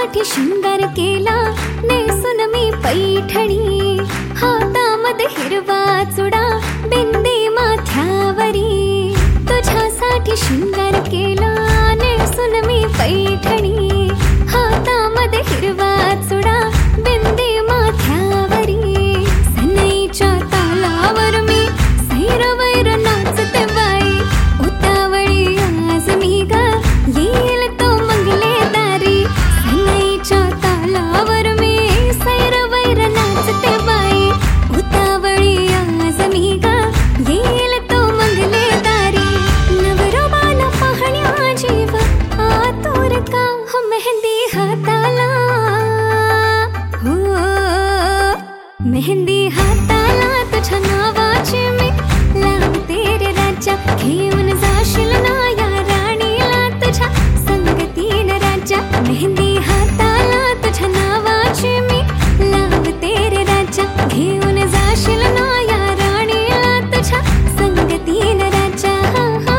तुझ्यासाठी शृंगार केला नेसून मी पैठणी, हातामध्ये हिरवा चुडा बिंदी माथ्यावरी. तुझ्यासाठी शृंगार केला नेसून मी पैठणी, हातामध्ये हिरवा चुडा बिंदी माथ्यावरी. सनईच्या तालावर मी सैरवैर नाचते बाई, उतावळी आज मी ग येईल तो मंगले दारी. सनईच्या तालावर मी सैरवैर नाचते बाई, उतावळी आज मी ग येईल तो मंगले दारी. नवरोबाला पाहण्या जीव आतुर का, हो मेहंदी हाताला, हो मेहंदी हाताला तुझ्या नावाची मी लावते रे राजा. घेऊन जाशील ना या राणीला तुझ्या संगतीन राजा. मेहंदी हाताला तुझ्या नावाची मी लावते रे राजा. घेऊन जाशील ना या राणीला तुझ्या संगतीन राजा. हा हा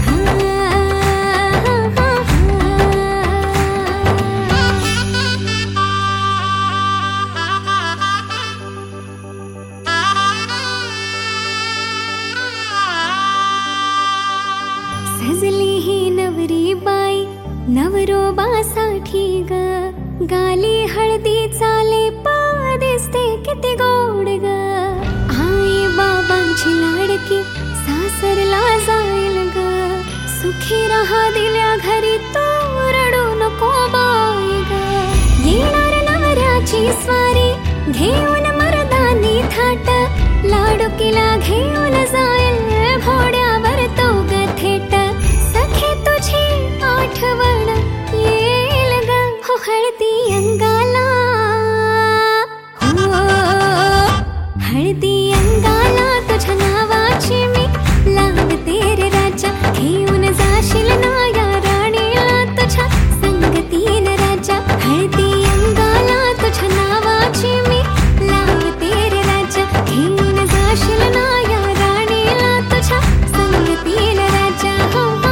सजली ही नवरी बाई नवरोबासाठी ग, गाली हळदी चाले दिसते किती गोड ग. आई बाबांची लाडकी सासरला जाईल ग, सुखी राहा दिल्या घरी तू रडू नको बाई ग. येणार नवऱ्याची स्वारी घेऊन मर्दानी थाट, लाडुकीला घेऊन जाईल घोड्यावर तो ग थेट. सखे तुझी आठवण येईल ग, हो हळदी अंगाला, हो हळदी अंगाला तुझ्या नावाची मी लावते रे राजा. घेऊन जाशील ना या राणीला तुझ्या संगतीन राजा. हळदी अंगाला तुझ्या नावाची मी लावते रे राजा. घेऊन जाशील ना या राणीला तुझ्या संगतीन राजा. हो हो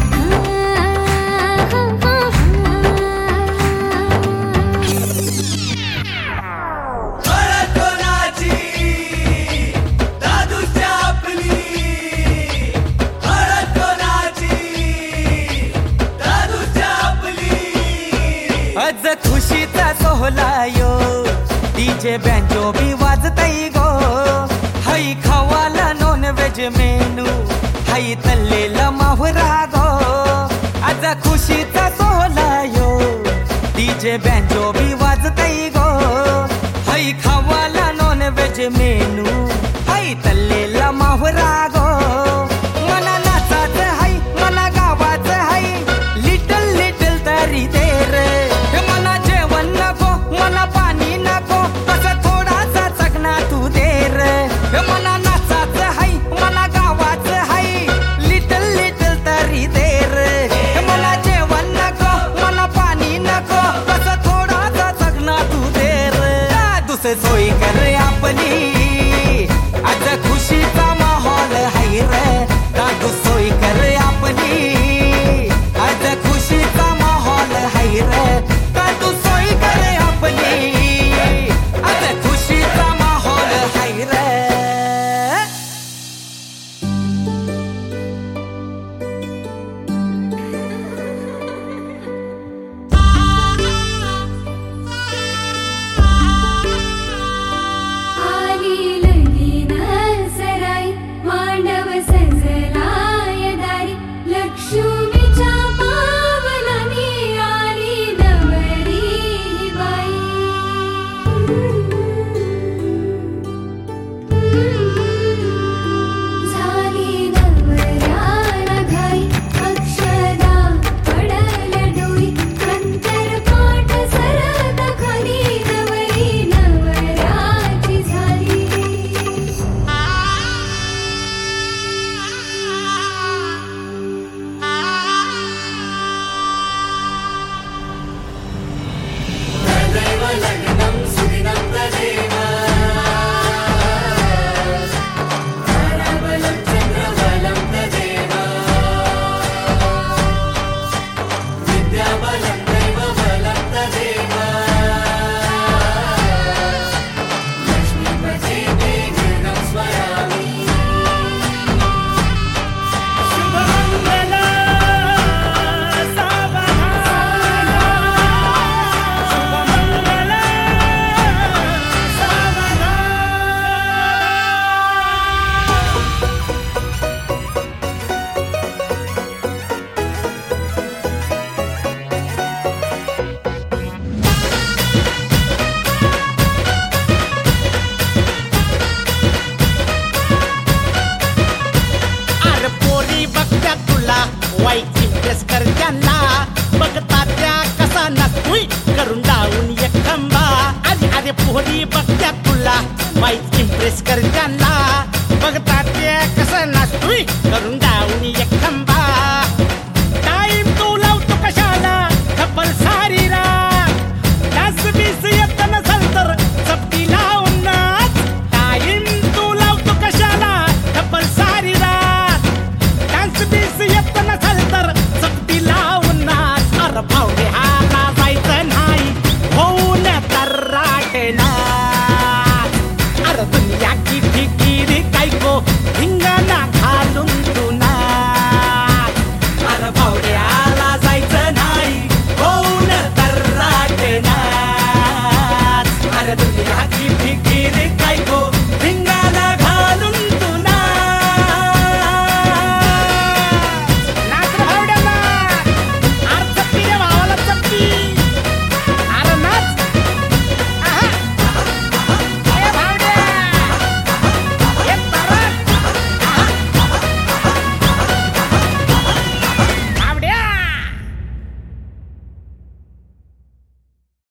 आज खुशीचा सोहळा यो, डीजे बँजो बी वाजतई गो. हाई खवाला नॉन व्हेज मेनू, हाई तल्लेला माहुरा गो. आज खुशीचा सोहळा यो, डीजे बँजो बी वाजतई गो. हाई खवाला नॉन व्हेज मेनू, हाई तल्लेला माहुरा गो. मला नाचाच हाय, मला गावाच हाय, लिटल लिटल तरी दे रे. मला जेवण नको, मला पाणी नको, असं थोडासा चकना तू दे रे. मला नाचाच हाय, मला गावाच हाय, लिटल लिटल तरी दे रे. मला जेवण नको, मला पाणी नको, असं थोडासा चकना तू दे रे. दुसरी सोय कर आपली, आज खुशीचा माहोल हाय रे. दादू सोय कर आपली, आज खुशीचा माहोल हाय रे. दादू सोय कर आपली, आज खुशीचा माहोल हाय रे. आली लगीन सराई, मांडव सजलाय दारी. लक्ष्मीच्या पावलानी आली नवरी बाई. झाली नवऱ्याला घाई, अक्षदा पडल्या डोई. नंतर पाठ सरत खाली नवरी नवऱ्याची झाली. विद्याबलं दैवबलं तदेव. ड्रेस करत्यांना